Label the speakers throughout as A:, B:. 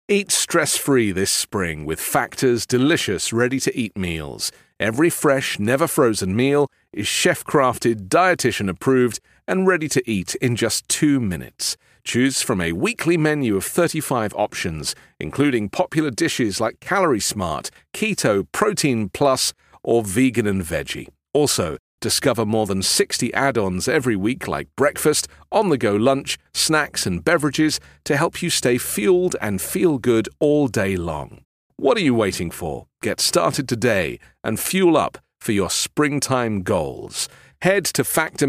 A: Eat stress-free this spring with Factor's delicious ready-to-eat meals. Every fresh, never-frozen meal is chef-crafted, dietitian-approved, and ready to eat in just 2 minutes. Choose from a weekly menu of 35 options, including popular dishes like Calorie Smart, Keto, Protein Plus, or Vegan and Veggie. Also, discover more than 60 add-ons every week like breakfast, on-the-go lunch, snacks and beverages to help you stay fueled and feel good all day long. What are you waiting for? Get started today and fuel up for your springtime goals. Head to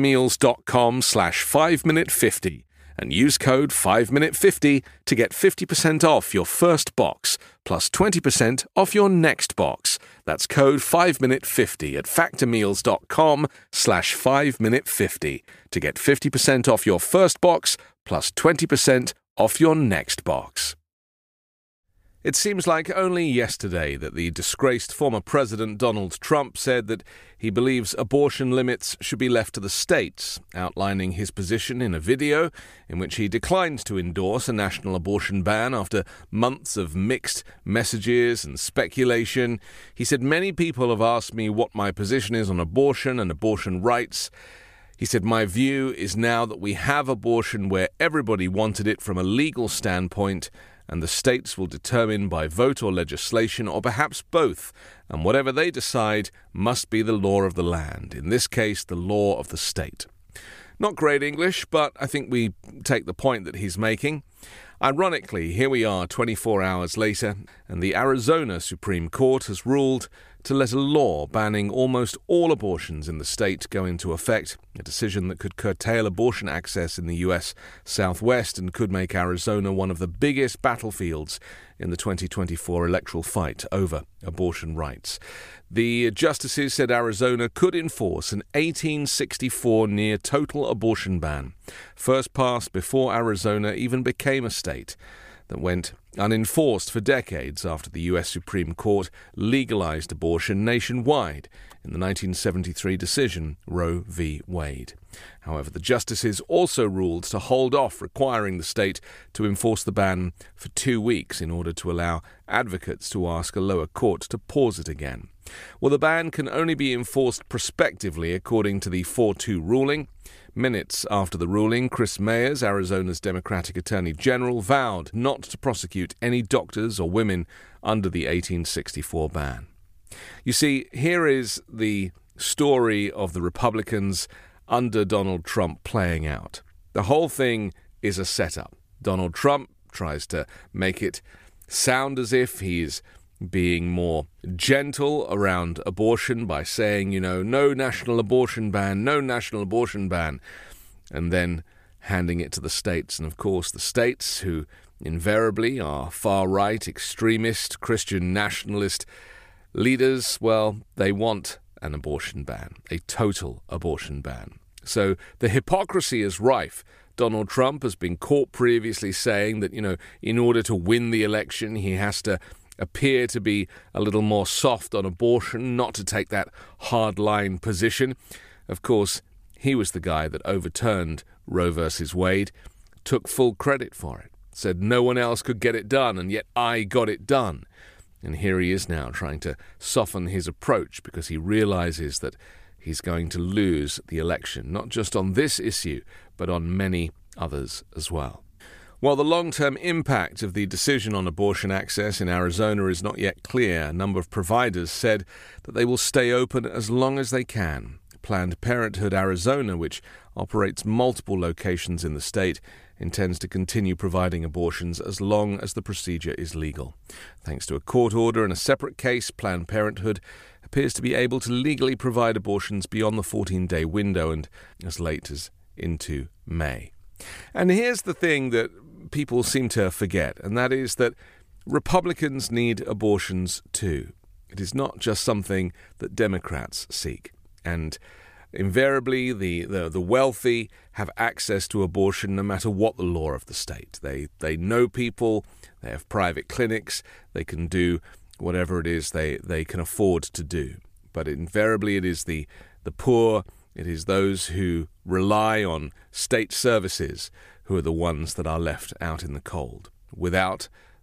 A: factormeals.com/5minute50 and use code 5minute50 to get 50% off your first box plus 20% off your next box. That's code 5minute50 at factormeals.com/5minute50 to get 50% off your first box plus 20% off your next box. It seems like only yesterday that the disgraced former President Donald Trump said that he believes abortion limits should be left to the states, outlining his position in a video in which he declined to endorse a national abortion ban after months of mixed messages and speculation. He said, "Many people have asked me what my position is on abortion and abortion rights." He said, "My view is now that we have abortion where everybody wanted it from a legal standpoint, and the states will determine by vote or legislation, or perhaps both, and whatever they decide must be the law of the land, in this case, the law of the state." Not great English, but I think we take the point that he's making. Ironically, here we are 24 hours later, and the Arizona Supreme Court has ruled to let a law banning almost all abortions in the state go into effect, a decision that could curtail abortion access in the U.S. Southwest and could make Arizona one of the biggest battlefields in the 2024 electoral fight over abortion rights. The justices said Arizona could enforce an 1864 near-total abortion ban, first passed before Arizona even became a state, that went unenforced for decades after the U.S. Supreme Court legalized abortion nationwide in the 1973 decision Roe v. Wade. However, the justices also ruled to hold off requiring the state to enforce the ban for 2 weeks in order to allow advocates to ask a lower court to pause it again. Well, the ban can only be enforced prospectively according to the 4-2 ruling. Minutes after the ruling, Chris Mayers, Arizona's Democratic Attorney General, vowed not to prosecute any doctors or women under the 1864 ban. You see, here is the story of the Republicans under Donald Trump playing out. The whole thing is a setup. Donald Trump tries to make it sound as if he's being more gentle around abortion by saying, no national abortion ban, no national abortion ban, and then handing it to the states. And of course, the states, who invariably are far-right, extremist, Christian nationalist leaders, well, they want an abortion ban, a total abortion ban. So the hypocrisy is rife. Donald Trump has been caught previously saying that, in order to win the election, he has to appear to be a little more soft on abortion, not to take that hard-line position. Of course, he was the guy that overturned Roe versus Wade, took full credit for it, said no one else could get it done, and yet I got it done. And here he is now trying to soften his approach because he realizes that he's going to lose the election, not just on this issue, but on many others as well. While the long-term impact of the decision on abortion access in Arizona is not yet clear, a number of providers said that they will stay open as long as they can. Planned Parenthood Arizona, which operates multiple locations in the state, intends to continue providing abortions as long as the procedure is legal. Thanks to a court order in a separate case, Planned Parenthood appears to be able to legally provide abortions beyond the 14-day window and as late as into May. And here's the thing that people seem to forget, and that is that Republicans need abortions too. It is not just something that Democrats seek. And invariably, the wealthy have access to abortion no matter what the law of the state. They know people, they have private clinics, they can do whatever it is they can afford to do. But invariably it is the poor, it is those who rely on state services who are the ones that are left out in the cold, without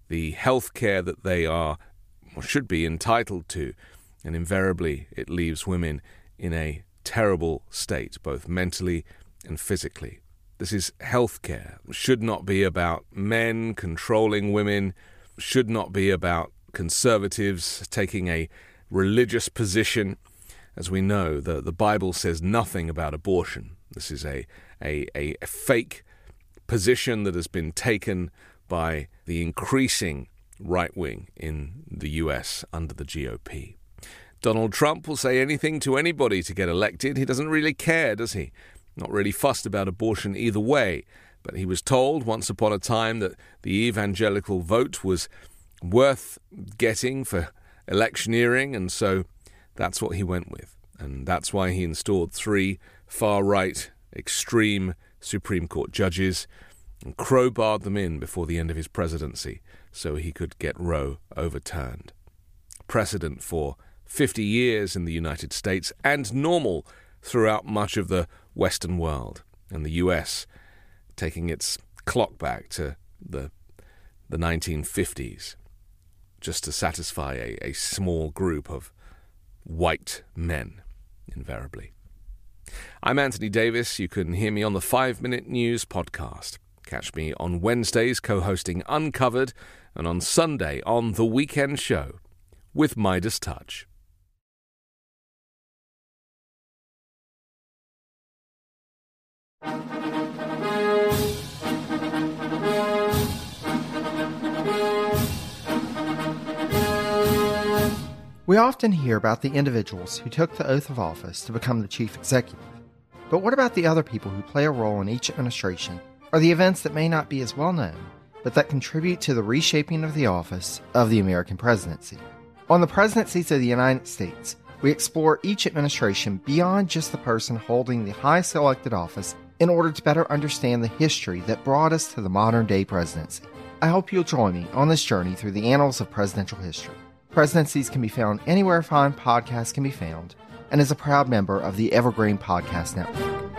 A: the health care that they are or should be entitled to. And invariably, it leaves women in a terrible state, both mentally and physically. This is healthcare. Should not be about men controlling women, should not be about conservatives taking a religious position. As we know, the Bible says nothing about abortion. This is a fake position that has been taken by the increasing right wing in the US under the GOP. Donald Trump will say anything to anybody to get elected. He doesn't really care, does he? Not really fussed about abortion either way. But he was told once upon a time that the evangelical vote was worth getting for electioneering, and so that's what he went with. And that's why he installed 3 far-right, extreme Supreme Court judges and crowbarred them in before the end of his presidency so he could get Roe overturned. Precedent for 50 years in the United States and normal throughout much of the Western world, and the US taking its clock back to the 1950s just to satisfy a small group of white men, invariably. I'm Anthony Davis. You can hear me on the 5-Minute News podcast. Catch me on Wednesdays co-hosting Uncovered and on Sunday on The Weekend Show with Midas Touch.
B: We often hear about the individuals who took the oath of office to become the chief executive. But what about the other people who play a role in each administration, or the events that may not be as well known, but that contribute to the reshaping of the office of the American presidency? On the Presidencies of the United States, we explore each administration beyond just the person holding the highest elected office in order to better understand the history that brought us to the modern-day presidency. I hope you'll join me on this journey through the annals of presidential history. Presidencies can be found anywhere fine podcasts can be found, and is a proud member of the Evergreen Podcast Network.